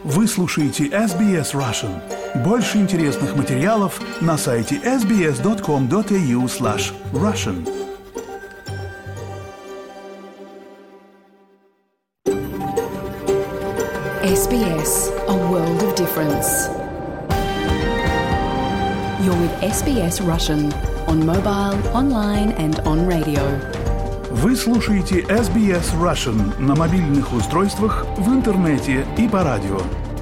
Вы слушаете SBS Russian. Больше интересных материалов на сайте sbs.com.au/russian. SBS, a world of difference. You're with SBS Russian on mobile, online and on radio. Вы слушаете SBS Russian на мобильных устройствах, в интернете и по радио.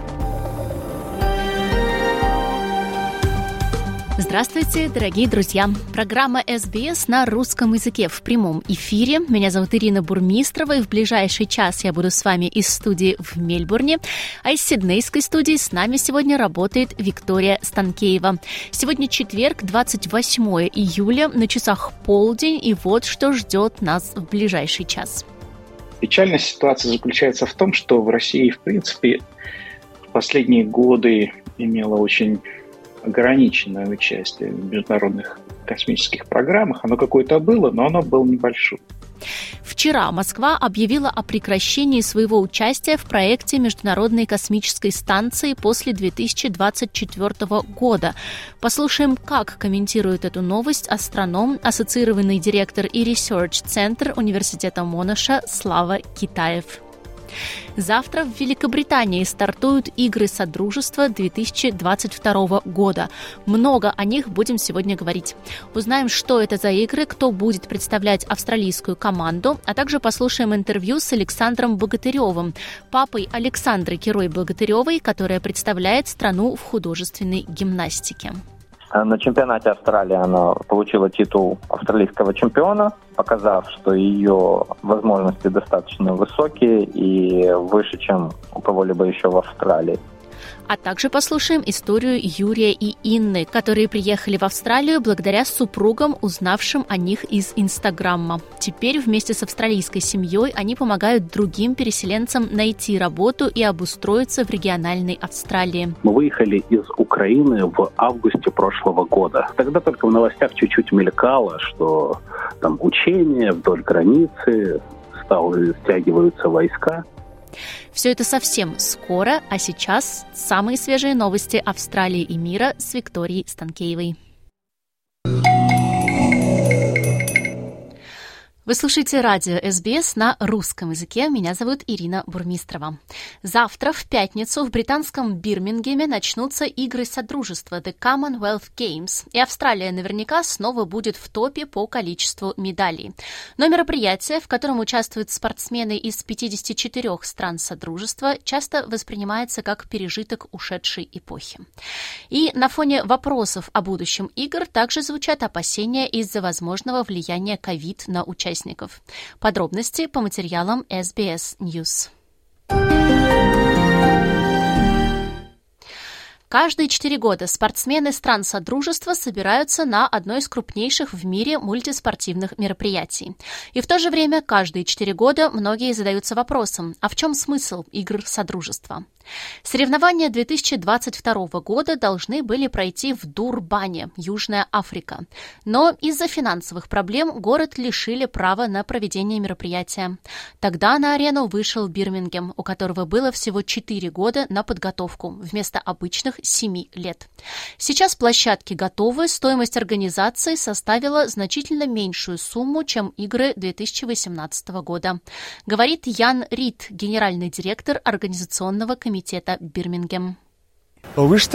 Здравствуйте, дорогие друзья! Программа SBS на русском языке в прямом эфире. Меня зовут Ирина Бурмистрова, и в ближайший час я буду с вами из студии в Мельбурне. А из сиднейской студии с нами сегодня работает Виктория Станкеева. Сегодня четверг, 28 июля, на часах полдень, и вот что ждет нас в ближайший час. Печальная ситуация заключается в том, что в России, в принципе, в последние годы имела очень ограниченное участие в международных космических программах. Оно какое-то было, но оно было небольшое. Вчера Москва объявила о прекращении своего участия в проекте Международной космической станции после 2024 года. Послушаем, как комментирует эту новость астроном, ассоциированный директор и ресерч-центр Университета Монаша Слава Китаев. Завтра в Великобритании стартуют Игры Содружества 2022 года. Много о них будем сегодня говорить. Узнаем, что это за игры, кто будет представлять австралийскую команду, а также послушаем интервью с Александром Богатыревым, папой Александры Кирой-Богатыревой, которая представляет страну в художественной гимнастике. На чемпионате Австралии она получила титул австралийского чемпиона, показав, что ее возможности достаточно высокие и выше, чем у кого-либо еще в Австралии. А также послушаем историю Юрия и Инны, которые приехали в Австралию благодаря супругам, узнавшим о них из Инстаграма. Теперь вместе с австралийской семьей они помогают другим переселенцам найти работу и обустроиться в региональной Австралии. Мы выехали из Украины в августе прошлого года. Тогда только в новостях чуть-чуть мелькало, что там учения вдоль границы, стягиваются войска. Все это совсем скоро, а сейчас самые свежие новости Австралии и мира с Викторией Станкеевой. Вы слушаете радио SBS на русском языке. Меня зовут Ирина Бурмистрова. Завтра, в пятницу, в британском Бирмингеме начнутся Игры Содружества The Commonwealth Games, и Австралия наверняка снова будет в топе по количеству медалей. Но мероприятие, в котором участвуют спортсмены из 54 стран Содружества, часто воспринимается как пережиток ушедшей эпохи. И на фоне вопросов о будущем игр также звучат опасения из-за возможного влияния ковид на участников. Подробности по материалам SBS News. Каждые 4 года спортсмены стран Содружества собираются на одно из крупнейших в мире мультиспортивных мероприятий. И в то же время каждые 4 года многие задаются вопросом, а в чем смысл Игр Содружества? Соревнования 2022 года должны были пройти в Дурбане, Южная Африка. Но из-за финансовых проблем город лишили права на проведение мероприятия. Тогда на арену вышел Бирмингем, у которого было всего 4 года на подготовку, вместо обычных 7 лет. Сейчас площадки готовы, стоимость организации составила значительно меньшую сумму, чем игры 2018 года. Говорит Ян Рид, генеральный директор организационного комитета Бирмингем. Мы на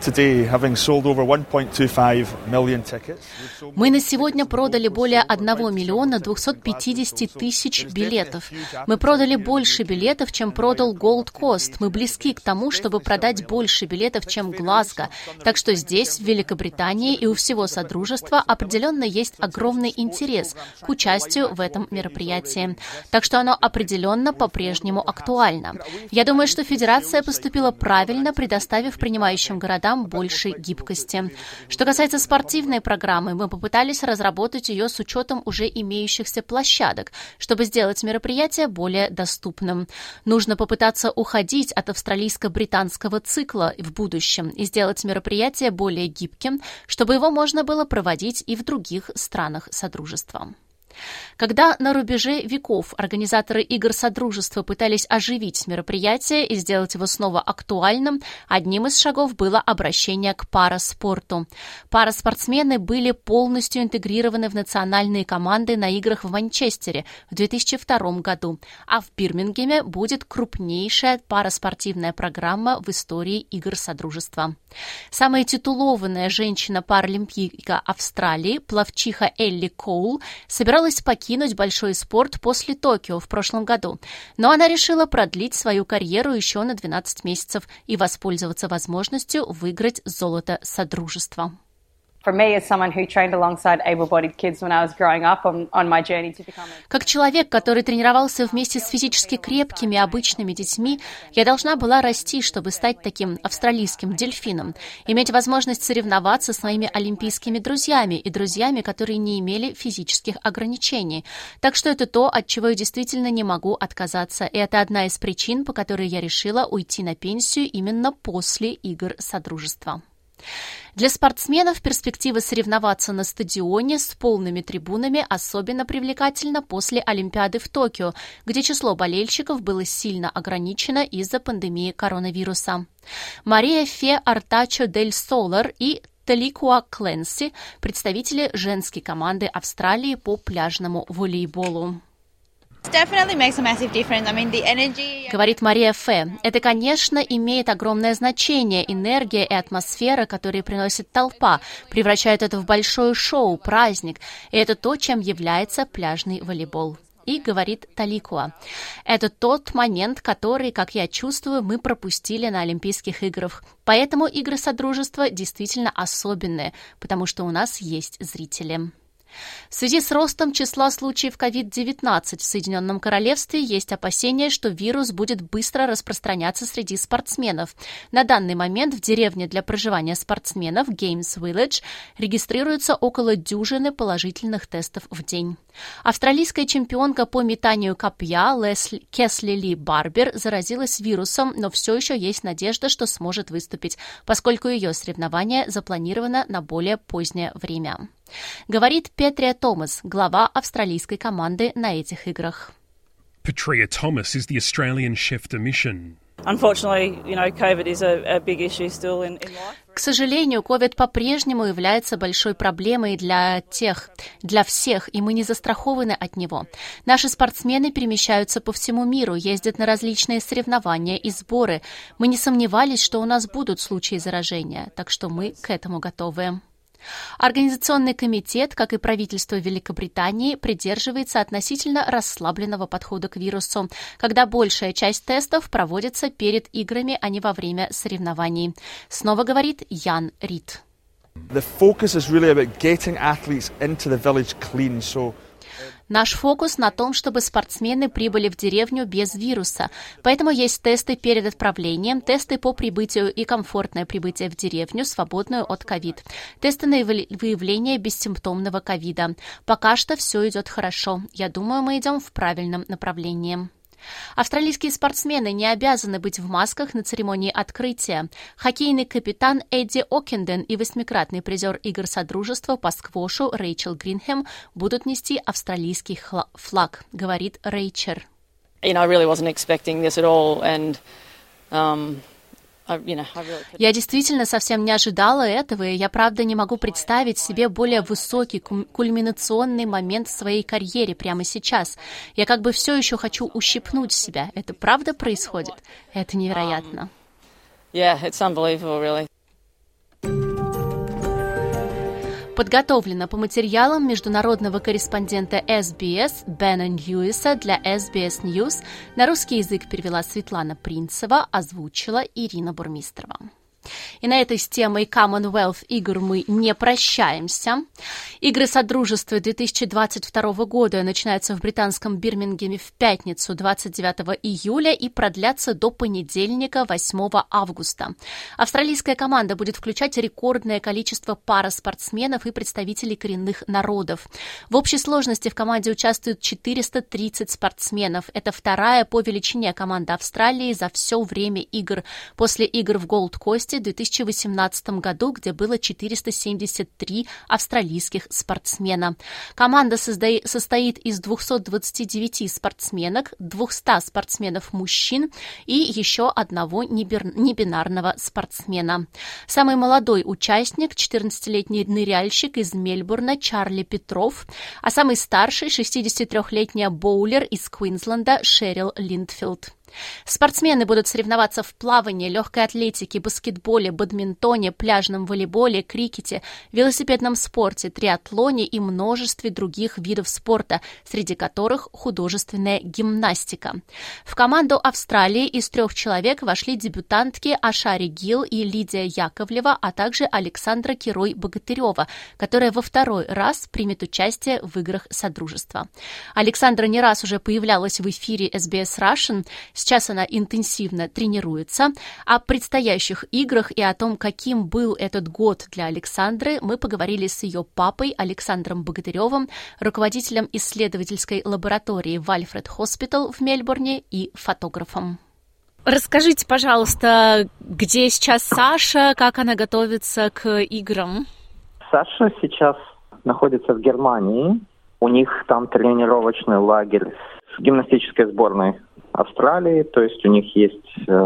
сегодня продали более 1 миллиона 250 тысяч билетов. Мы продали больше билетов, чем продал Gold Coast. Мы близки к тому, чтобы продать больше билетов, чем Глазго. Так что здесь, в Великобритании и у всего Содружества определенно есть огромный интерес к участию в этом мероприятии. Так что оно определенно по-прежнему актуально. Я думаю, что Федерация поступила правильно, предоставив принимающим городам больше гибкости. Что касается спортивной программы, мы попытались разработать ее с учетом уже имеющихся площадок, чтобы сделать мероприятие более доступным. Нужно попытаться уходить от австралийско-британского цикла в будущем и сделать мероприятие более гибким, чтобы его можно было проводить и в других странах Содружества. Когда на рубеже веков организаторы игр Содружества пытались оживить мероприятие и сделать его снова актуальным, одним из шагов было обращение к параспорту. Параспортсмены были полностью интегрированы в национальные команды на играх в Манчестере в 2002 году, а в Бирмингеме будет крупнейшая параспортивная программа в истории игр Содружества. Самая титулованная женщина-паралимпийка Австралии, пловчиха Элли Коул, собиралась покинуть большой спорт после Токио в прошлом году, но она решила продлить свою карьеру еще на 12 месяцев и воспользоваться возможностью выиграть золото Содружества. Как человек, который тренировался вместе с физически крепкими обычными детьми, я должна была расти, чтобы стать таким австралийским дельфином, иметь возможность соревноваться с моими олимпийскими друзьями и друзьями, которые не имели физических ограничений. Так что это то, от чего я действительно не могу отказаться, и это одна из причин, по которой я решила уйти на пенсию именно после игр Содружества. Для спортсменов перспектива соревноваться на стадионе с полными трибунами особенно привлекательна после Олимпиады в Токио, где число болельщиков было сильно ограничено из-за пандемии коронавируса. Мария Фе Артачо дель Солар и Таликуа Кленси, представители женской команды Австралии по пляжному волейболу. Говорит Мария Фе. Это, конечно, имеет огромное значение. Энергия и атмосфера, которые приносит толпа, превращают это в большое шоу, праздник. И это то, чем является пляжный волейбол. И говорит Таликуа. Это тот момент, который, как я чувствую, мы пропустили на Олимпийских играх. Поэтому игры Содружества действительно особенные, потому что у нас есть зрители. В связи с ростом числа случаев COVID-19 в Соединенном Королевстве есть опасения, что вирус будет быстро распространяться среди спортсменов. На данный момент в деревне для проживания спортсменов Games Village регистрируется около дюжины положительных тестов в день. Австралийская чемпионка по метанию копья Кесли Ли Барбер заразилась вирусом, но все еще есть надежда, что сможет выступить, поскольку ее соревнование запланировано на более позднее время. Говорит Петрия Томас, глава австралийской команды на этих играх. Petria Thomas is the Australian chef de mission. К сожалению, COVID по-прежнему является большой проблемой для всех, и мы не застрахованы от него. Наши спортсмены перемещаются по всему миру, ездят на различные соревнования и сборы. Мы не сомневались, что у нас будут случаи заражения, так что мы к этому готовы. Организационный комитет, как и правительство Великобритании, придерживается относительно расслабленного подхода к вирусу, когда большая часть тестов проводится перед играми, а не во время соревнований. Снова говорит Ян Рид. Наш фокус на том, чтобы спортсмены прибыли в деревню без вируса. Поэтому есть тесты перед отправлением, тесты по прибытию и комфортное прибытие в деревню, свободную от ковид. Тесты на выявление бессимптомного ковида. Пока что все идет хорошо. Я думаю, мы идем в правильном направлении. Австралийские спортсмены не обязаны быть в масках на церемонии открытия. Хоккейный капитан Эдди Окенден и 8-кратный призер игр Содружества по сквошу Рэйчел Гринхэм будут нести австралийский флаг, говорит Рэйчер. Я действительно совсем не ожидала этого, и я, правда, не могу представить себе более высокий кульминационный момент в своей карьере прямо сейчас. Я как бы все еще хочу ущипнуть себя. Это правда происходит? Это невероятно. It's unbelievable, really. Подготовлено по материалам международного корреспондента SBS Бена Льюиса для SBS News. На русский язык перевела Светлана Принцева, озвучила Ирина Бурмистрова. И на этой с темой Commonwealth игр мы не прощаемся. Игры Содружества 2022 года начинаются в британском Бирмингеме в пятницу 29 июля и продлятся до понедельника 8 августа. Австралийская команда будет включать рекордное количество параспортсменов и представителей коренных народов. В общей сложности в команде участвуют 430 спортсменов. Это вторая по величине команда Австралии за все время игр. После игр в Голд-Косте в 2018 году, где было 473 австралийских спортсмена. Команда состоит из 229 спортсменок, 200 спортсменов-мужчин и еще одного небинарного спортсмена. Самый молодой участник – 14-летний ныряльщик из Мельбурна Чарли Петров, а самый старший – 63-летняя боулер из Квинсленда Шерил Линдфилд. Спортсмены будут соревноваться в плавании, легкой атлетике, баскетболе, бадминтоне, пляжном волейболе, крикете, велосипедном спорте, триатлоне и множестве других видов спорта, среди которых художественная гимнастика. В команду Австралии из 3 человек вошли дебютантки Ашари Гил и Лидия Яковлева, а также Александра Кирой-Богатырева, которая во 2-й раз примет участие в играх Содружества. Александра не раз уже появлялась в эфире SBS Russian. Сейчас она интенсивно тренируется. О предстоящих играх и о том, каким был этот год для Александры, мы поговорили с ее папой Александром Богатыревым, руководителем исследовательской лаборатории в Альфред Хоспитал в Мельбурне и фотографом. Расскажите, пожалуйста, где сейчас Саша, как она готовится к играм? Саша сейчас находится в Германии. У них там тренировочный лагерь с гимнастической сборной Австралии, то есть у них есть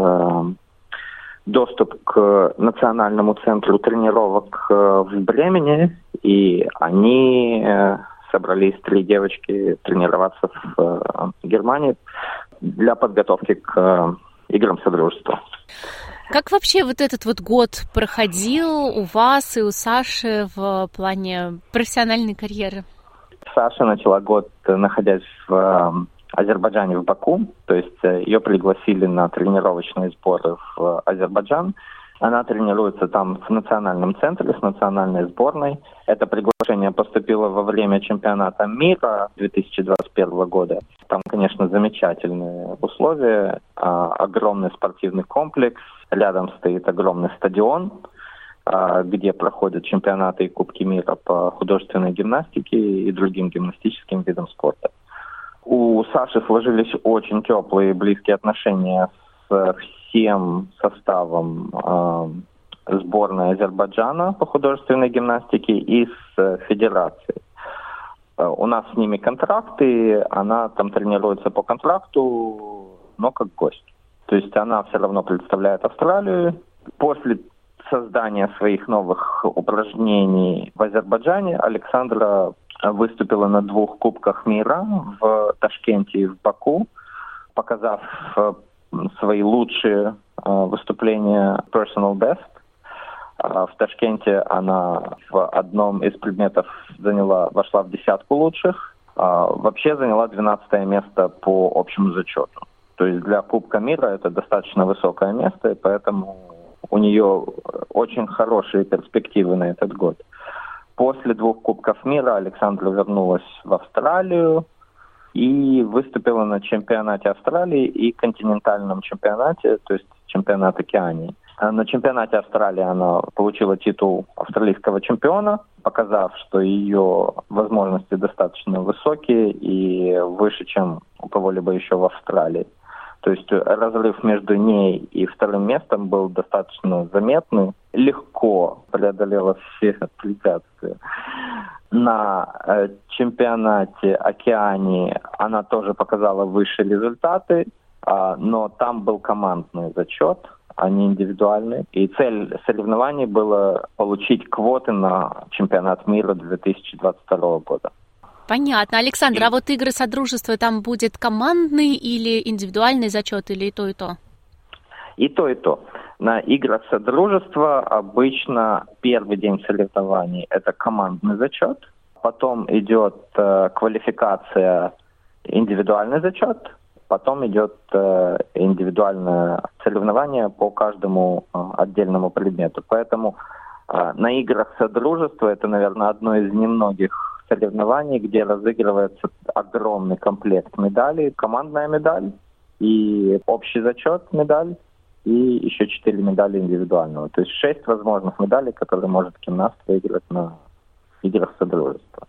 доступ к национальному центру тренировок в Бремени, и они собрались 3 девочки тренироваться в Германии для подготовки к играм Содружества. Как вообще вот этот вот год проходил у вас и у Саши в плане профессиональной карьеры? Саша начала год, находясь в Азербайджане, в Баку, то есть ее пригласили на тренировочные сборы в Азербайджан. Она тренируется там в национальном центре с национальной сборной. Это приглашение поступило во время чемпионата мира 2021 года. Там, конечно, замечательные условия, огромный спортивный комплекс, рядом стоит огромный стадион, где проходят чемпионаты и кубки мира по художественной гимнастике и другим гимнастическим видам спорта. У Саши сложились очень теплые и близкие отношения с всем составом сборной Азербайджана по художественной гимнастике и с федерацией. У нас с ними контракты, она там тренируется по контракту, но как гость. То есть она все равно представляет Австралию. После создания своих новых упражнений в Азербайджане Александра выступила на 2 кубках мира в Ташкенте и в Баку, показав свои лучшие выступления personal best. В Ташкенте она в одном из предметов вошла в 10 лучших, вообще заняла 12 место по общему зачету. То есть для Кубка мира это достаточно высокое место, и поэтому у нее очень хорошие перспективы на этот год. После 2 Кубков мира Александра вернулась в Австралию и выступила на чемпионате Австралии и континентальном чемпионате, то есть чемпионат Океании. На чемпионате Австралии она получила титул австралийского чемпиона, показав, что ее возможности достаточно высокие и выше, чем у кого-либо еще в Австралии. То есть разрыв между ней и 2-м местом был достаточно заметный. Легко преодолела все препятствия. На чемпионате Океании она тоже показала высшие результаты, но там был командный зачет, а не индивидуальный. И цель соревнований была получить квоты на чемпионат мира 2022 года. Понятно. Александр, а вот игры Содружества там будет командный или индивидуальный зачет, или и то, и то? И то, и то. На играх Содружества обычно первый день соревнований – это командный зачет, потом идет квалификация, индивидуальный зачет, потом идет индивидуальное соревнование по каждому отдельному предмету. Поэтому на играх Содружества это, наверное, одно из немногих соревнований, где разыгрывается огромный комплект медалей, командная медаль и общий зачет медаль, и еще 4 медали индивидуального. То есть 6 возможных медалей, которые может гимнаст выиграть на играх Содружества.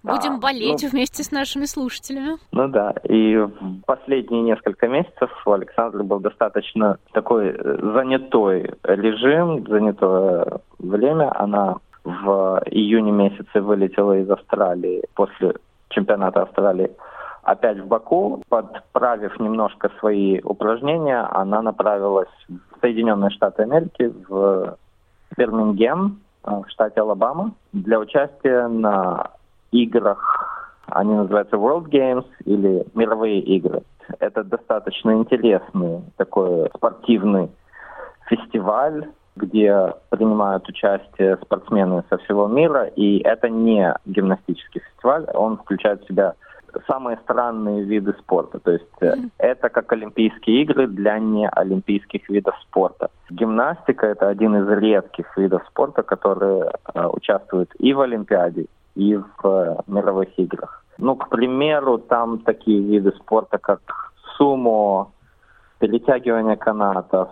Будем болеть вместе с нашими слушателями. Ну да, и в последние несколько месяцев у Александры был достаточно такой занятой режим, занятое время. Она в июне месяце вылетела из Австралии после чемпионата Австралии опять в Баку. Подправив немножко свои упражнения, она направилась в Соединенные Штаты Америки, в Бирмингем, в штате Алабама, для участия на играх, они называются World Games или мировые игры. Это достаточно интересный такой спортивный фестиваль, где принимают участие спортсмены со всего мира, и это не гимнастический фестиваль, он включает в себя самые странные виды спорта. То есть это как Олимпийские игры для неолимпийских видов спорта. Гимнастика – это один из редких видов спорта, которые участвуют и в Олимпиаде, и в мировых играх. Ну, к примеру, там такие виды спорта, как сумо, перетягивание канатов,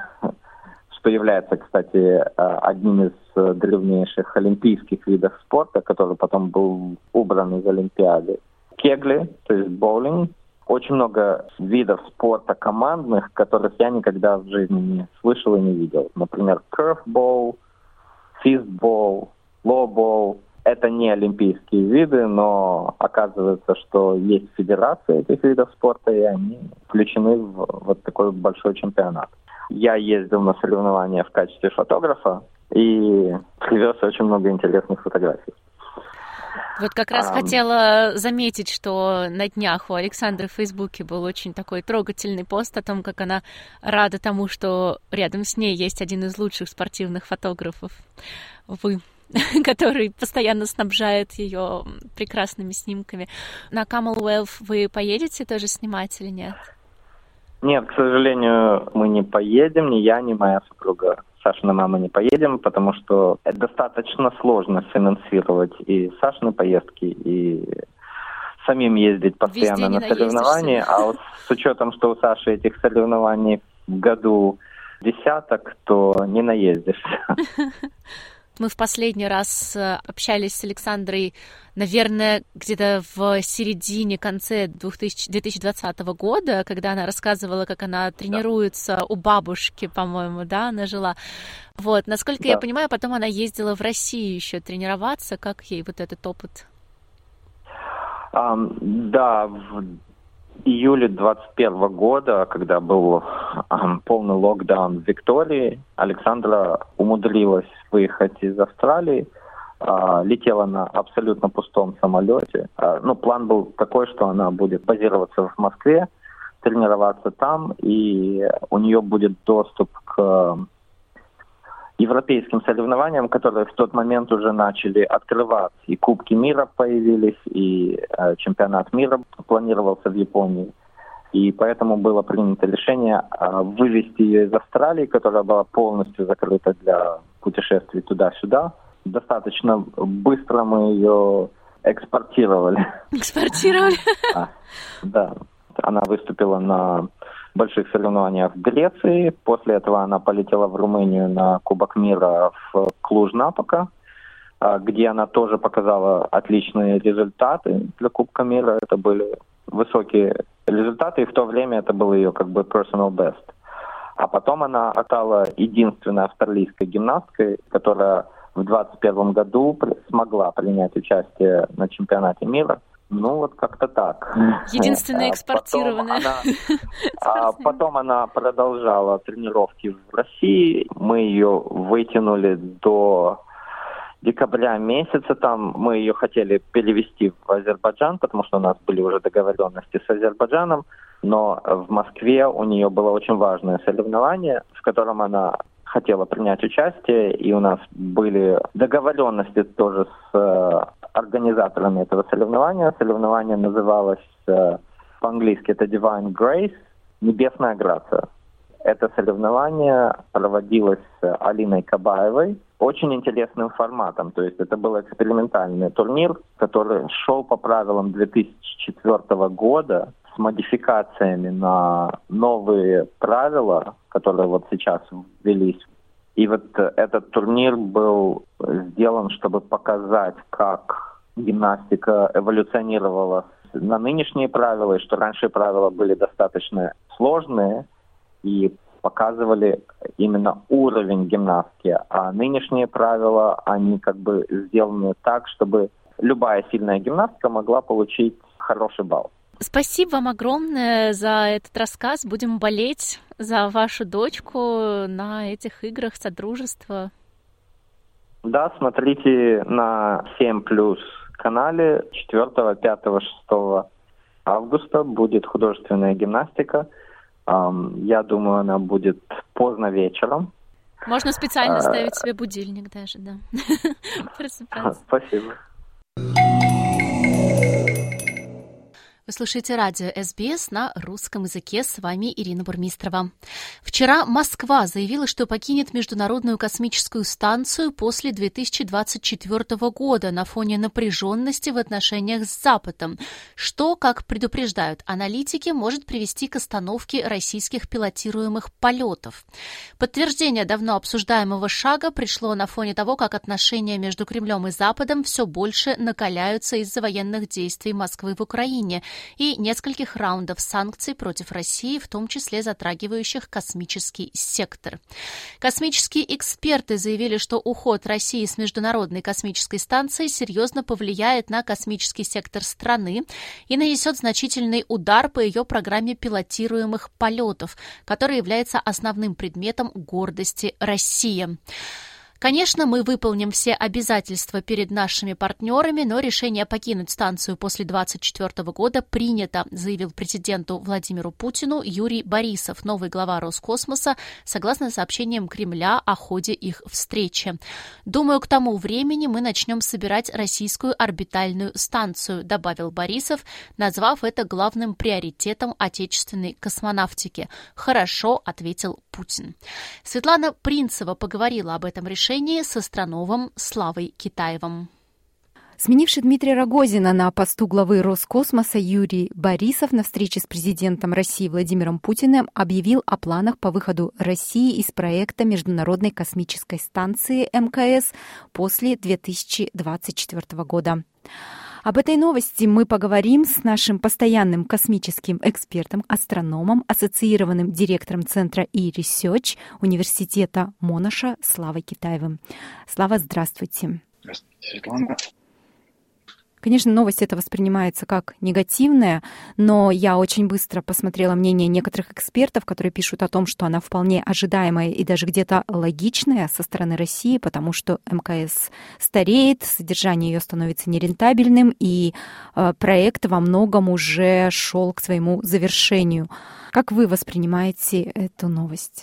что является, кстати, одним из древнейших олимпийских видов спорта, который потом был убран из Олимпиады. Кегли, то есть боулинг. Очень много видов спорта командных, которых я никогда в жизни не слышал и не видел. Например, curveball, fistball, lowball. Это не олимпийские виды, но оказывается, что есть федерации этих видов спорта, и они включены в вот такой большой чемпионат. Я ездил на соревнования в качестве фотографа и привез очень много интересных фотографий. Вот как раз хотела заметить, что на днях у Александры в Фейсбуке был очень такой трогательный пост о том, как она рада тому, что рядом с ней есть один из лучших спортивных фотографов, вы, который постоянно снабжает ее прекрасными снимками. На Commonwealth вы поедете тоже снимать или нет? Нет, к сожалению, мы не поедем, ни я, ни моя супруга. Сашина мама не поедем, потому что это достаточно сложно финансировать и Сашины поездки, и самим ездить постоянно на соревнования. А вот с учетом, что у Саши этих соревнований в году десяток, то не наездишься. Мы в последний раз общались с Александрой, наверное, где-то в конце 2020 года, когда она рассказывала, как она тренируется у бабушки, по-моему, да, она жила. Вот, насколько я понимаю, потом она ездила в Россию еще тренироваться. Как ей вот этот опыт? Да, в июле 2021 года, когда был полный локдаун в Виктории, Александра умудрилась выехать из Австралии, летела на абсолютно пустом самолете. План был такой, что она будет базироваться в Москве, тренироваться там, и у нее будет доступ к европейским соревнованиям, которые в тот момент уже начали открываться. И Кубки мира появились, и чемпионат мира планировался в Японии. И поэтому было принято решение вывести ее из Австралии, которая была полностью закрыта для путешествий туда-сюда. Достаточно быстро мы ее экспортировали. Экспортировали? Да. Она выступила на больших соревнованиях в Греции. После этого она полетела в Румынию на Кубок мира в Клуж-Напока, где она тоже показала отличные результаты для Кубка мира. Это были высокие результаты, и в то время это был ее как бы personal best. А потом она стала единственной австралийской гимнасткой, которая в 2021 году смогла принять участие на чемпионате мира. Ну, вот как-то так. Единственная экспортированная. Потом она продолжала тренировки в России. Мы ее вытянули до декабря месяца. Там мы ее хотели перевести в Азербайджан, потому что у нас были уже договоренности с Азербайджаном. Но в Москве у нее было очень важное соревнование, в котором она хотела принять участие, и у нас были договоренности тоже с организаторами этого соревнования. Соревнование называлось по-английски это Divine Grace, Небесная Грация. Это соревнование проводилось Алиной Кабаевой очень интересным форматом. То есть это был экспериментальный турнир, который шел по правилам 2004 года с модификациями на новые правила, которые вот сейчас ввелись. И вот этот турнир был сделан, чтобы показать, как гимнастика эволюционировала на нынешние правила, и что раньше правила были достаточно сложные и показывали именно уровень гимнастики, а нынешние правила, они как бы сделаны так, чтобы любая сильная гимнастка могла получить хороший балл. Спасибо вам огромное за этот рассказ. Будем болеть за вашу дочку на этих играх Содружества. Да, смотрите на 7+ канале 4, 5, 6 августа будет художественная гимнастика. Я думаю, она будет поздно вечером. Можно специально ставить себе будильник даже, да. Просыпаться. Спасибо. Вы слушаете радио СБС на русском языке. С вами Ирина Бурмистрова. Вчера Москва заявила, что покинет Международную космическую станцию после 2024 года на фоне напряженности в отношениях с Западом, что, как предупреждают аналитики, может привести к остановке российских пилотируемых полетов. Подтверждение давно обсуждаемого шага пришло на фоне того, как отношения между Кремлем и Западом все больше накаляются из-за военных действий Москвы в Украине и нескольких раундов санкций против России, в том числе затрагивающих космический сектор. Космические эксперты заявили, что уход России с Международной космической станции серьезно повлияет на космический сектор страны и нанесет значительный удар по ее программе пилотируемых полетов, которая является основным предметом гордости России. Конечно, мы выполним все обязательства перед нашими партнерами, но решение покинуть станцию после 2024 года принято, заявил президенту Владимиру Путину Юрий Борисов, новый глава Роскосмоса, согласно сообщениям Кремля о ходе их встречи. «Думаю, к тому времени мы начнем собирать российскую орбитальную станцию», добавил Борисов, назвав это главным приоритетом отечественной космонавтики. «Хорошо», ответил Путин. Светлана Принцева поговорила об этом решении с астрономом Славой Китаевым. Сменивший Дмитрия Рогозина на посту главы Роскосмоса Юрий Борисов на встрече с президентом России Владимиром Путиным объявил о планах по выходу России из проекта Международной космической станции МКС после 2024 года. Об этой новости мы поговорим с нашим постоянным космическим экспертом, астрономом, ассоциированным директором Центра E-Research Университета Монаша Славой Китаевым. Слава, здравствуйте. Здравствуйте, Светлана. Конечно, новость эта воспринимается как негативная, но я очень быстро посмотрела мнение некоторых экспертов, которые пишут о том, что она вполне ожидаемая и даже где-то логичная со стороны России, потому что МКС стареет, содержание ее становится нерентабельным, и проект во многом уже шел к своему завершению. Как вы воспринимаете эту новость?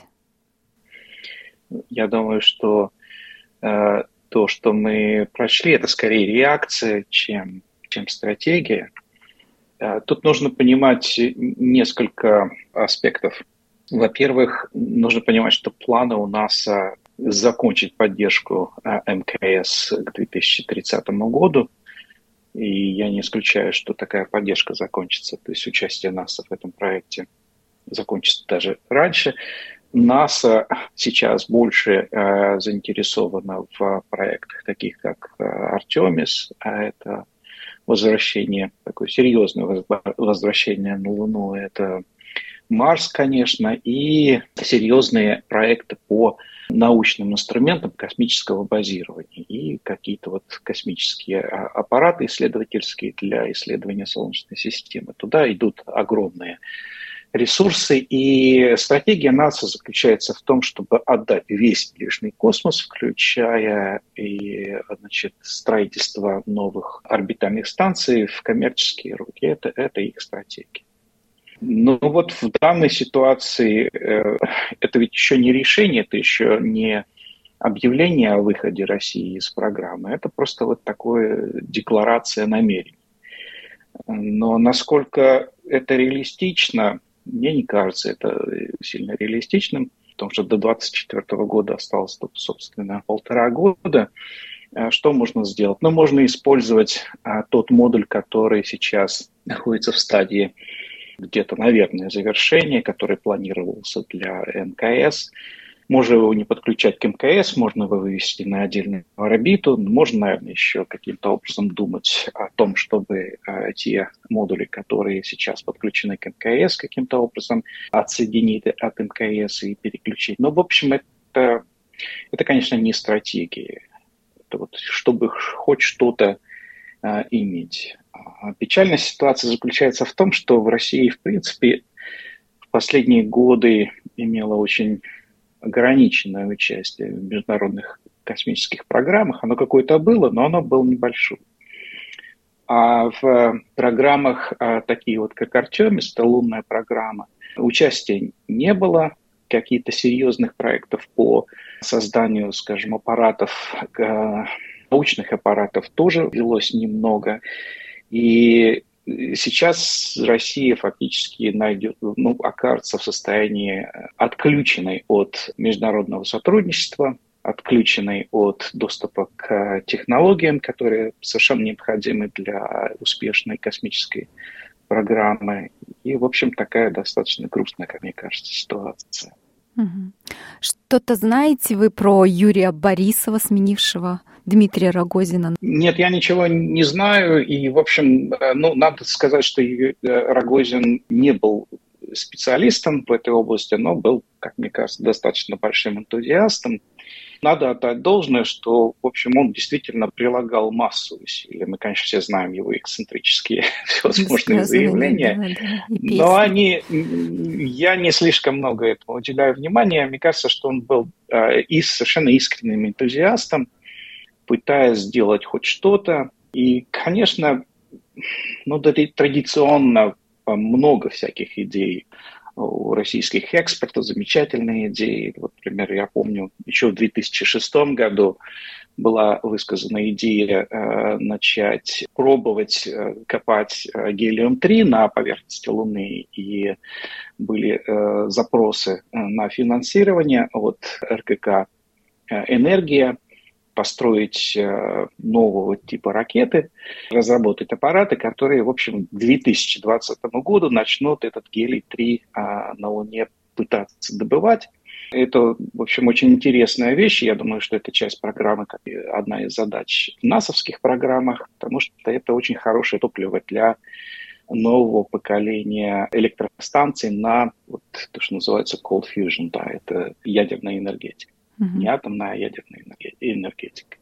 Я думаю, что то, что мы прочли, это скорее реакция, чем стратегия. Тут нужно понимать несколько аспектов. Во-первых, нужно понимать, что планы у нас закончить поддержку МКС к 2030 году. И я не исключаю, что такая поддержка закончится, то есть участие НАСА в этом проекте закончится даже раньше. НАСА сейчас больше заинтересована в проектах, таких как Артемис, а это возвращение, такое серьезное возвращение на Луну, это Марс, конечно, и серьезные проекты по научным инструментам космического базирования и какие-то вот космические аппараты исследовательские для исследования Солнечной системы. Туда идут огромные ресурсы, и стратегия НАСА заключается в том, чтобы отдать весь ближний космос, включая и, строительство новых орбитальных станций в коммерческие руки. Это их стратегия. Но вот в данной ситуации это ведь еще не решение, это еще не объявление о выходе России из программы, это просто вот такая декларация намерений. Но насколько это реалистично, мне не кажется это сильно реалистичным, потому что до 2024 года осталось, собственно, 1,5 года. Что можно сделать? Ну, можно использовать тот модуль, который сейчас находится в стадии где-то, наверное, завершения, который планировался для МКС. Можно его не подключать к МКС, можно его вывести на отдельную орбиту. Можно, наверное, еще каким-то образом думать о том, чтобы те модули, которые сейчас подключены к МКС, каким-то образом отсоединить от МКС и переключить. Но, в общем, это конечно, не стратегия. Это вот, чтобы хоть что-то иметь. Печальная ситуация заключается в том, что в России, в принципе, в последние годы имела очень ограниченное участие в международных космических программах. Оно какое-то было, но оно было небольшое. А в программах, такие вот как «Артемис», это лунная программа, участия не было. Каких-то серьезных проектов по созданию, скажем, аппаратов, научных аппаратов тоже велось немного. И сейчас Россия фактически окажется в состоянии отключенной от международного сотрудничества, отключенной от доступа к технологиям, которые совершенно необходимы для успешной космической программы. И, в общем, такая достаточно грустная, как мне кажется, ситуация. Что-то знаете вы про Юрия Борисова, сменившего Дмитрия Рогозина? Нет, я ничего не знаю. И, в общем, надо сказать, что Рогозин не был специалистом в этой области, но был, как мне кажется, достаточно большим энтузиастом. Надо отдать должное, что, в общем, он действительно прилагал массу усилий. Мы, конечно, все знаем его эксцентрические всевозможные заявления, но я не слишком много этому уделяю внимания. Мне кажется, что он был совершенно искренним энтузиастом, пытаясь сделать хоть что-то. И, конечно, традиционно много всяких идей у российских экспертов, замечательные идеи. Вот, например, я помню, еще в 2006 году была высказана идея начать пробовать копать гелиум-3 на поверхности Луны, и были запросы на финансирование от РКК «Энергия», построить нового типа ракеты, разработать аппараты, которые, в общем, к 2020 году начнут этот гелий-3 на Луне пытаться добывать. Это, в общем, очень интересная вещь. Я думаю, что это часть программы, как одна из задач в НАСАовских программах, потому что это очень хорошее топливо для нового поколения электростанций на то, что называется cold fusion, да, это ядерная энергетика. Не атомная, а ядерная энергетика.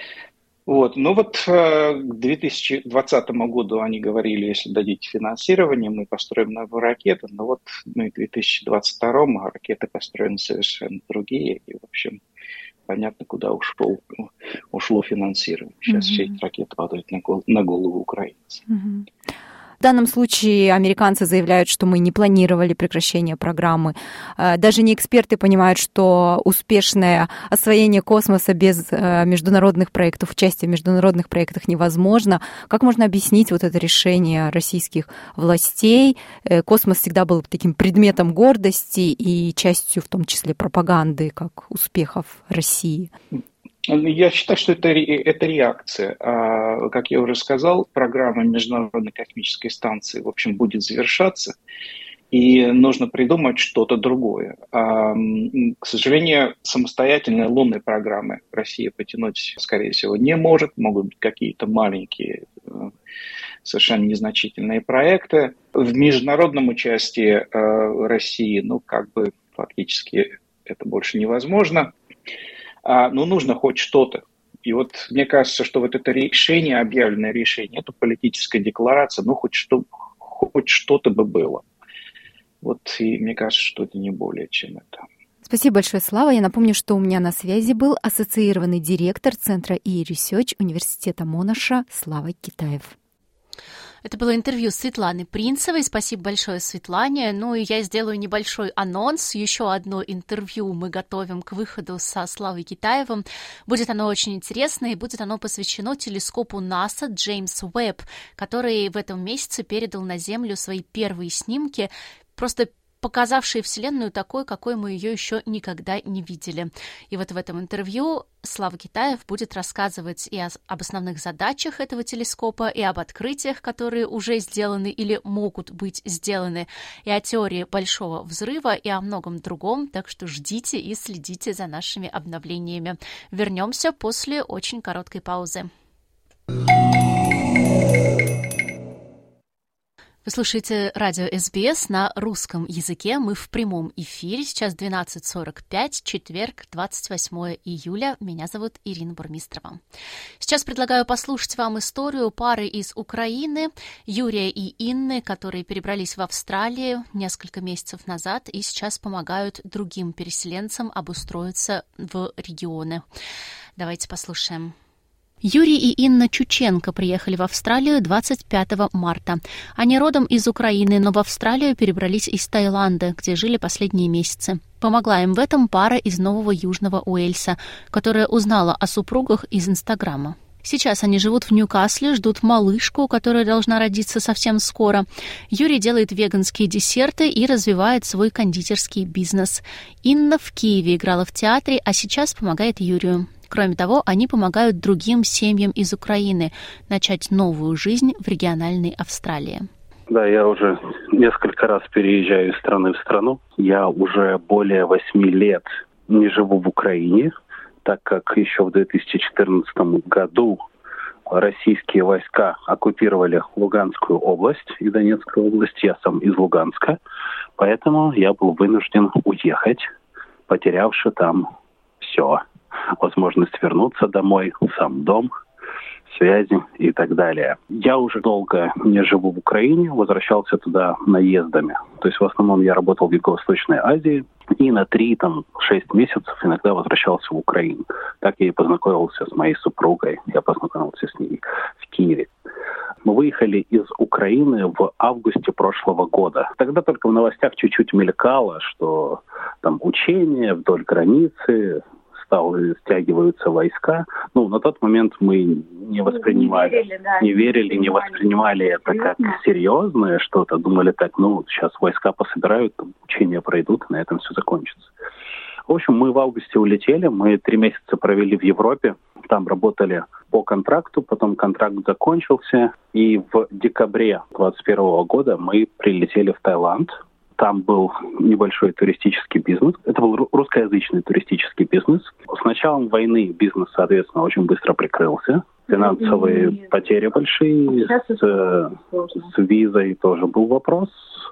К 2020 году они говорили, если дадите финансирование, мы построим новую ракету. Но мы к 2022 ракеты построены совершенно другие. И, в общем, понятно, куда ушло финансирование. Сейчас все эти ракеты падают на голову украинцев. В данном случае американцы заявляют, что мы не планировали прекращение программы. Даже не эксперты понимают, что успешное освоение космоса без международных проектов, участия в международных проектах невозможно. Как можно объяснить вот это решение российских властей? Космос всегда был таким предметом гордости и частью, в том числе, пропаганды, как успехов России. Я считаю, что это реакция. Как я уже сказал, программа Международной космической станции, в общем, будет завершаться, и нужно придумать что-то другое. К сожалению, самостоятельной лунной программы Россия потянуть, скорее всего, не может. Могут быть какие-то маленькие, совершенно незначительные проекты. В международном участии России, фактически это больше невозможно. Но нужно хоть что-то. И мне кажется, что это решение, объявленное решение, это политическая декларация, хоть что-то бы было. И мне кажется, что это не более чем это. Спасибо большое, Слава. Я напомню, что у меня на связи был ассоциированный директор Центра E-Research Университета Монаша Слава Китаев. Это было интервью Светланы Принцевой. Спасибо большое, Светлане. И я сделаю небольшой анонс. Еще одно интервью мы готовим к выходу со Славой Китаевым. Будет оно очень интересное, и будет оно посвящено телескопу НАСА Джеймс Уэбб, который в этом месяце передал на Землю свои первые снимки. Просто показавшие Вселенную такой, какой мы ее еще никогда не видели. И вот в этом интервью Слава Китаев будет рассказывать и об основных задачах этого телескопа, и об открытиях, которые уже сделаны или могут быть сделаны, и о теории Большого взрыва, и о многом другом. Так что ждите и следите за нашими обновлениями. Вернемся после очень короткой паузы. Вы слушаете радио СБС на русском языке. Мы в прямом эфире. Сейчас 12:45, четверг, 28 июля. Меня зовут Ирина Бурмистрова. Сейчас предлагаю послушать вам историю пары из Украины, Юрия и Инны, которые перебрались в Австралию несколько месяцев назад и сейчас помогают другим переселенцам обустроиться в регионы. Давайте послушаем. Юрий и Инна Чученко приехали в Австралию 25 марта. Они родом из Украины, но в Австралию перебрались из Таиланда, где жили последние месяцы. Помогла им в этом пара из Нового Южного Уэльса, которая узнала о супругах из Инстаграма. Сейчас они живут в Ньюкасле, ждут малышку, которая должна родиться совсем скоро. Юрий делает веганские десерты и развивает свой кондитерский бизнес. Инна в Киеве играла в театре, а сейчас помогает Юрию. Кроме того, они помогают другим семьям из Украины начать новую жизнь в региональной Австралии. Да, я уже несколько раз переезжаю из страны в страну. Я уже более 8 лет не живу в Украине, так как еще в 2014 году российские войска оккупировали Луганскую область и Донецкую область. Я сам из Луганска, поэтому я был вынужден уехать, потерявши там все. Возможность вернуться домой, в сам дом, связи и так далее. Я уже долго не живу в Украине, возвращался туда наездами. То есть в основном я работал в Юго-Восточной Азии и на 3-6 месяцев иногда возвращался в Украину. Так я и познакомился с моей супругой. Я познакомился с ней в Киеве. Мы выехали из Украины в августе прошлого года. Тогда только в новостях чуть-чуть мелькало, что там учения вдоль границы, стягиваются войска. На тот момент мы не воспринимали, не воспринимали это как серьезное что-то. Думали так, сейчас войска пособирают, учения пройдут, и на этом все закончится. В общем, мы в августе улетели, мы 3 месяца провели в Европе, там работали по контракту, потом контракт закончился, и в декабре 2021 года мы прилетели в Таиланд. Там был небольшой туристический бизнес. Это был русскоязычный туристический бизнес. С началом войны бизнес, соответственно, очень быстро прикрылся. Финансовые потери большие. С визой тоже был вопрос.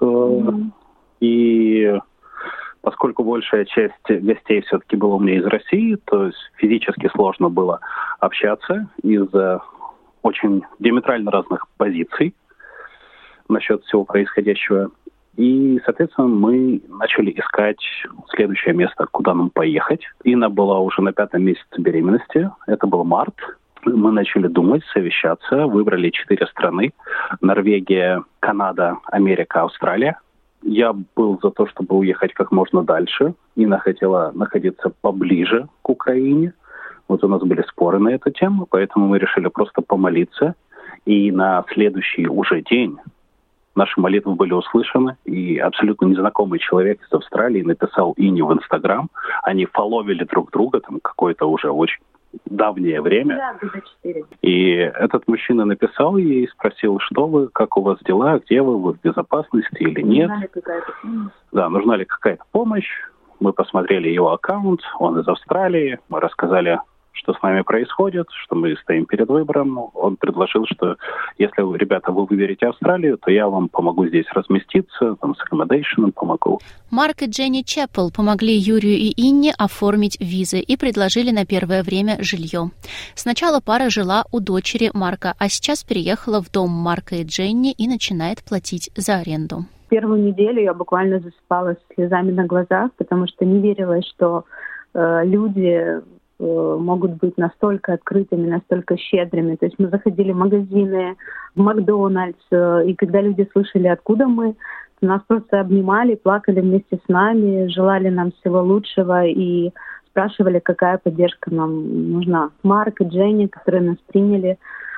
И поскольку большая часть гостей все-таки была у меня из России, то есть физически сложно было общаться из-за очень диаметрально разных позиций насчет всего происходящего. И, соответственно, мы начали искать следующее место, куда нам поехать. Инна была уже на 5-м месяце беременности. Это был март. Мы начали думать, совещаться. Выбрали 4 страны. Норвегия, Канада, Америка, Австралия. Я был за то, чтобы уехать как можно дальше. Инна хотела находиться поближе к Украине. Вот у нас были споры на эту тему, поэтому мы решили просто помолиться. И на следующий уже день наши молитвы были услышаны, и абсолютно незнакомый человек из Австралии написал Инне в Инстаграм. Они фолловили друг друга там какое-то уже очень давнее время. Да, года 4. И этот мужчина написал ей и спросил, что вы, как у вас дела, где вы в безопасности или нет. Нужна ли какая-то помощь? Да, нужна ли какая-то помощь. Мы посмотрели его аккаунт, он из Австралии, мы рассказали, что с нами происходит, что мы стоим перед выбором. Он предложил, что если, ребята, вы выберете Австралию, то я вам помогу здесь разместиться, с аккомодейшеном помогу. Марк и Дженни Чеппел помогли Юрию и Инне оформить визы и предложили на первое время жилье. Сначала пара жила у дочери Марка, а сейчас переехала в дом Марка и Дженни и начинает платить за аренду. Первую неделю я буквально засыпала с слезами на глазах, потому что не верилась, что люди могут быть настолько открытыми, настолько щедрыми. То есть мы заходили в магазины, в Макдональдс, и когда люди слышали, откуда мы, нас просто обнимали, плакали вместе с нами, желали нам всего лучшего и спрашивали, какая поддержка нам нужна. Марк и Дженни, которые нас приняли,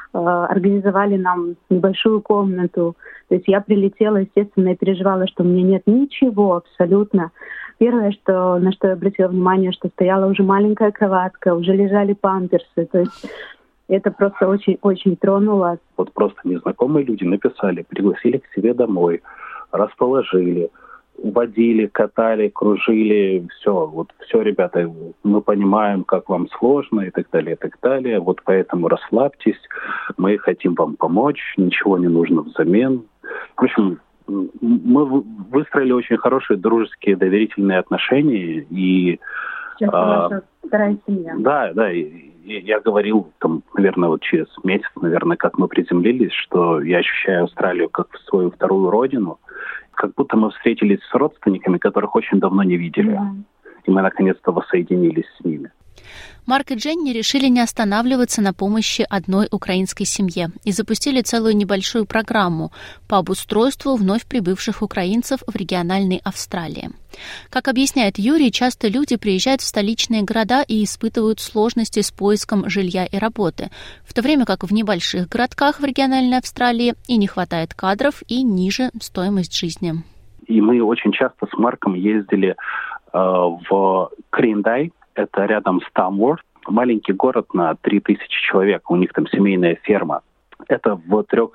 организовали нам небольшую комнату. То есть я прилетела, естественно, и переживала, что у меня нет ничего абсолютно. Первое, на что я обратила внимание, что стояла уже маленькая кроватка, уже лежали памперсы. То есть это просто очень-очень тронуло. Вот просто незнакомые люди написали, пригласили к себе домой, расположили, водили, катали, кружили, все, ребята, мы понимаем, как вам сложно и так далее, вот поэтому расслабьтесь, мы хотим вам помочь, ничего не нужно взамен. В общем, мы выстроили очень хорошие дружеские, доверительные отношения, и сейчас наша вторая семья. Да, я говорил, наверное, вот через месяц, как мы приземлились, что я ощущаю Австралию как свою вторую родину, как будто мы встретились с родственниками, которых очень давно не видели. И мы наконец-то воссоединились с ними. Марк и Дженни решили не останавливаться на помощи одной украинской семье и запустили целую небольшую программу по обустройству вновь прибывших украинцев в региональной Австралии. Как объясняет Юрий, часто люди приезжают в столичные города и испытывают сложности с поиском жилья и работы, в то время как в небольших городках в региональной Австралии и не хватает кадров, и ниже стоимость жизни. И мы очень часто с Марком ездили в Криндай. Это рядом с Тамворth, маленький город на 3000 человек, у них там семейная ферма. Это в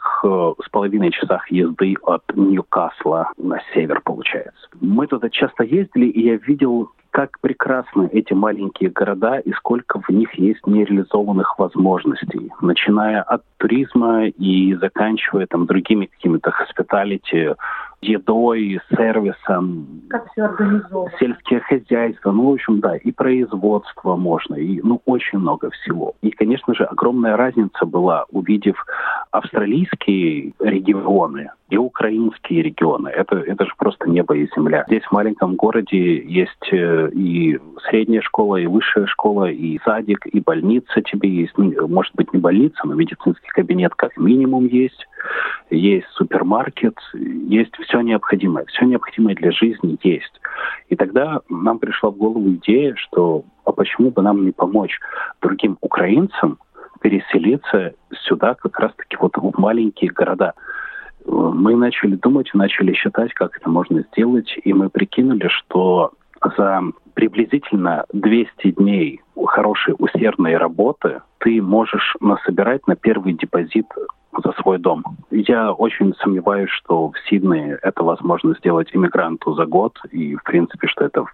3,5 часах езды от Ньюкасла на север, получается. Мы туда часто ездили, и я видел, как прекрасны эти маленькие города и сколько в них есть нереализованных возможностей, начиная от туризма и заканчивая другими какими-то hospitality, едой, сервисом, как все организовано, сельское хозяйство, в общем, да, и производство можно, и, очень много всего. И, конечно же, огромная разница была, увидев австралийские регионы и украинские регионы. Это же просто небо и земля. Здесь в маленьком городе есть и средняя школа, и высшая школа, и садик, и больница тебе есть. Может быть, не больница, но медицинский кабинет как минимум есть. Есть супермаркет, есть все необходимое для жизни есть. И тогда нам пришла в голову идея, что почему бы нам не помочь другим украинцам переселиться сюда как раз-таки в маленькие города. Мы начали думать, начали считать, как это можно сделать, и мы прикинули, что за приблизительно 200 дней хорошей усердной работы ты можешь насобирать на первый депозит за свой дом. Я очень сомневаюсь, что в Сиднее это возможно сделать иммигранту за год, и в принципе, что это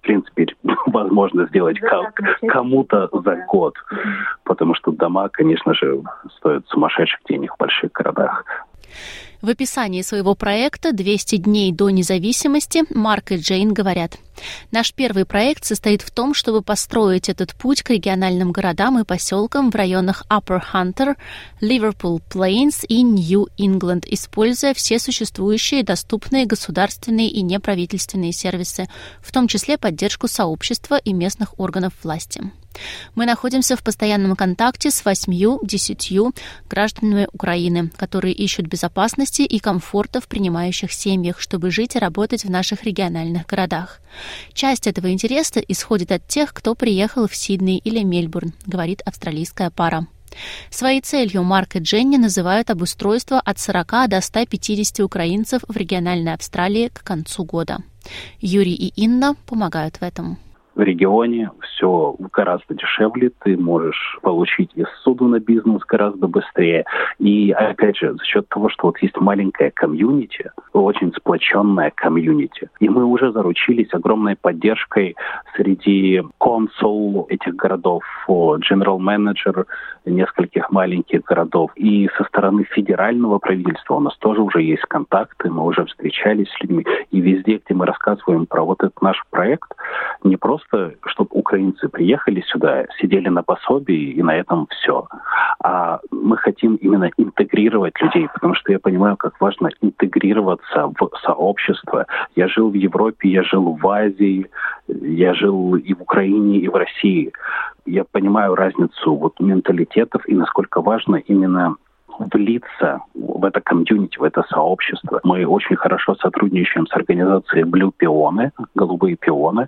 возможно сделать кому-то за год. Потому что дома, конечно же, стоят сумасшедших денег в больших городах. В описании своего проекта «200 дней до независимости» Марк и Джейн говорят: «Наш первый проект состоит в том, чтобы построить этот путь к региональным городам и поселкам в районах Upper Hunter, Liverpool Plains и New England, используя все существующие доступные государственные и неправительственные сервисы, в том числе поддержку сообщества и местных органов власти. Мы находимся в постоянном контакте с 8-10 гражданами Украины, которые ищут безопасности и комфорта в принимающих семьях, чтобы жить и работать в наших региональных городах. Часть этого интереса исходит от тех, кто приехал в Сидней или Мельбурн», говорит австралийская пара. Своей целью Марк и Дженни называют обустройство от 40 до 150 украинцев в региональной Австралии к концу года. Юрий и Инна помогают в этом. В регионе все гораздо дешевле, ты можешь получить и ссуду на бизнес гораздо быстрее. И, опять же, за счет того, что есть маленькая комьюнити, очень сплоченная комьюнити, и мы уже заручились огромной поддержкой среди консул этих городов, general manager нескольких маленьких городов. И со стороны федерального правительства у нас тоже уже есть контакты, мы уже встречались с людьми. И везде, где мы рассказываем про этот наш проект, не просто чтобы украинцы приехали сюда, сидели на пособии и на этом все. А мы хотим именно интегрировать людей, потому что я понимаю, как важно интегрироваться в сообщество. Я жил в Европе, я жил в Азии, я жил и в Украине, и в России. Я понимаю разницу менталитетов и насколько важно именно влиться в это комьюнити, в это сообщество. Мы очень хорошо сотрудничаем с организацией Blue Peony, голубые пионы.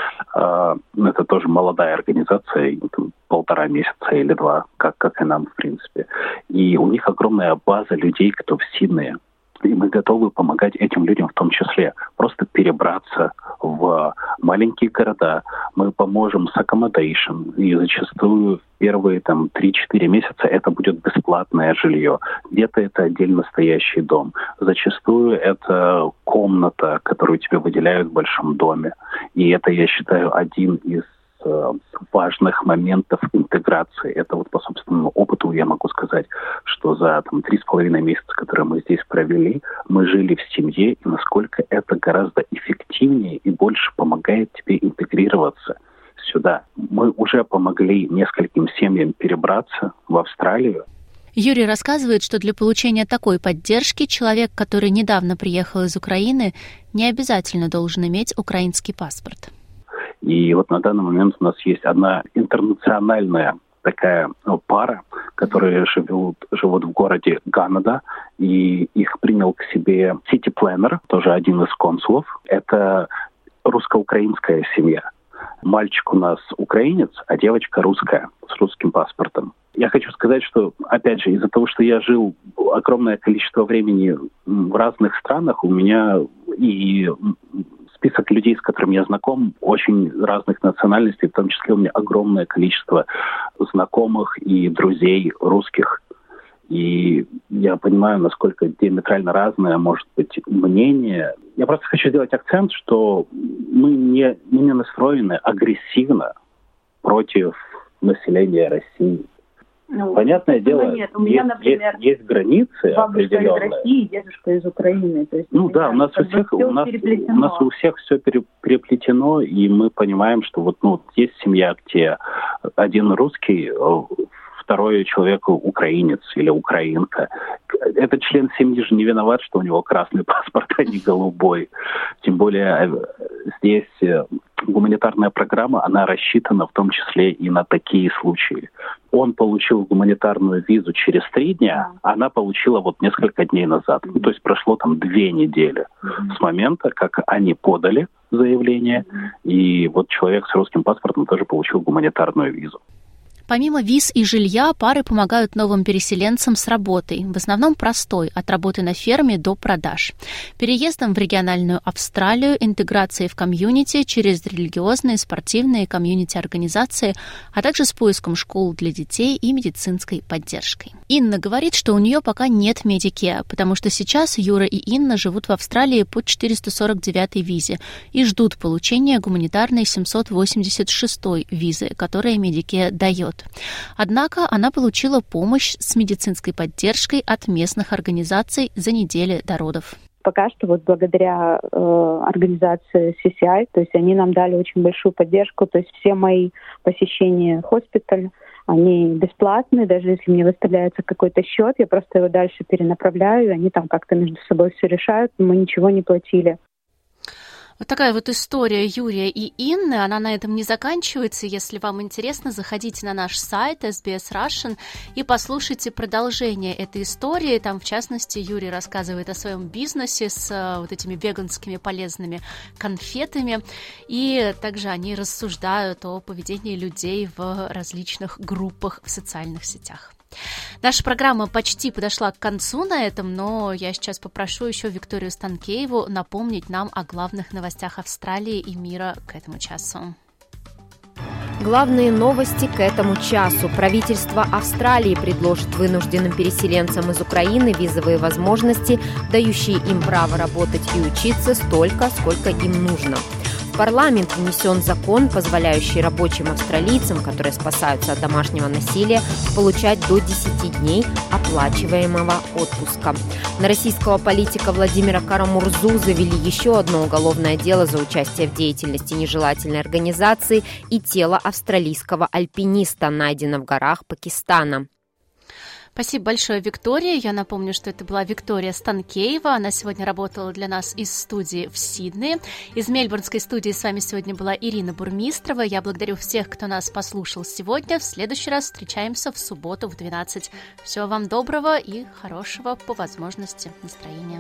Это тоже молодая организация, 1,5 месяца или 2, как и нам, в принципе. И у них огромная база людей, кто в Сиднее. И мы готовы помогать этим людям в том числе. Просто перебраться в маленькие города. Мы поможем с accommodation. И зачастую первые 3-4 месяца это будет бесплатное жилье. Где-то это отдельно стоящий дом. Зачастую это комната, которую тебе выделяют в большом доме. И это, я считаю, один из важных моментов интеграции. Это вот по собственному опыту я могу сказать, что за 3,5 месяца, которые мы здесь провели, мы жили в семье, и насколько это гораздо эффективнее и больше помогает тебе интегрироваться сюда. Мы уже помогли нескольким семьям перебраться в Австралию. Юрий рассказывает, что для получения такой поддержки человек, который недавно приехал из Украины, не обязательно должен иметь украинский паспорт. И вот на данный момент у нас есть одна интернациональная такая пара, которые живут в городе Ганада, и их принял к себе City Planner, тоже один из консулов. Это русско-украинская семья. Мальчик у нас украинец, а девочка русская, с русским паспортом. Я хочу сказать, что, опять же, из-за того, что я жил огромное количество времени в разных странах, у меня и список людей, с которыми я знаком, очень разных национальностей, в том числе у меня огромное количество знакомых и друзей русских. И я понимаю, насколько диаметрально разное может быть мнение. Я просто хочу сделать акцент, что мы не настроены агрессивно против населения России. Понятное дело, нет. У меня, например, есть границы определенные. Бабушка из России, дедушка из Украины. То есть у нас у всех все переплетено, и мы понимаем, что есть семья, где один русский, второй человек украинец или украинка. Этот член семьи же не виноват, что у него красный паспорт, а не голубой. Тем более здесь гуманитарная программа, она рассчитана в том числе и на такие случаи. Он получил гуманитарную визу через 3 дня, а она получила несколько дней назад. То есть прошло 2 недели с момента, как они подали заявление, и человек с русским паспортом тоже получил гуманитарную визу. Помимо виз и жилья, пары помогают новым переселенцам с работой, в основном простой, от работы на ферме до продаж, переездом в региональную Австралию, интеграцией в комьюнити через религиозные, спортивные комьюнити-организации, а также с поиском школ для детей и медицинской поддержкой. Инна говорит, что у нее пока нет Medicare, потому что сейчас Юра и Инна живут в Австралии по 449-й визе и ждут получения гуманитарной 786-й визы, которая Medicare дает. Однако она получила помощь с медицинской поддержкой от местных организаций за неделю до родов. Пока что благодаря организации CCI, то есть они нам дали очень большую поддержку, то есть все мои посещения госпиталя, они бесплатные, даже если мне выставляется какой-то счет, я просто его дальше перенаправляю, и они там как-то между собой все решают, мы ничего не платили. Вот такая история Юрия и Инны, она на этом не заканчивается. Если вам интересно, заходите на наш сайт SBS Russian и послушайте продолжение этой истории. Там, в частности, Юрий рассказывает о своем бизнесе с этими веганскими полезными конфетами. И также они рассуждают о поведении людей в различных группах в социальных сетях. Наша программа почти подошла к концу на этом, но я сейчас попрошу еще Викторию Станкееву напомнить нам о главных новостях Австралии и мира к этому часу. Главные новости к этому часу. Правительство Австралии предложит вынужденным переселенцам из Украины визовые возможности, дающие им право работать и учиться столько, сколько им нужно. В парламент внесен закон, позволяющий рабочим австралийцам, которые спасаются от домашнего насилия, получать до 10 дней оплачиваемого отпуска. На российского политика Владимира Кара-Мурзу завели еще одно уголовное дело за участие в деятельности нежелательной организации и тело австралийского альпиниста, найдено в горах Пакистана. Спасибо большое, Виктория. Я напомню, что это была Виктория Станкеева. Она сегодня работала для нас из студии в Сиднее. Из мельбурнской студии с вами сегодня была Ирина Бурмистрова. Я благодарю всех, кто нас послушал сегодня. В следующий раз встречаемся в субботу в 12. Всего вам доброго и хорошего, по возможности, настроения.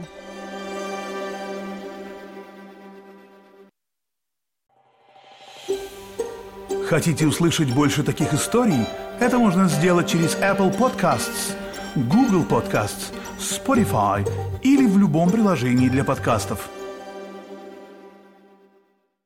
Хотите услышать больше таких историй? Это можно сделать через Apple Podcasts, Google Podcasts, Spotify или в любом приложении для подкастов.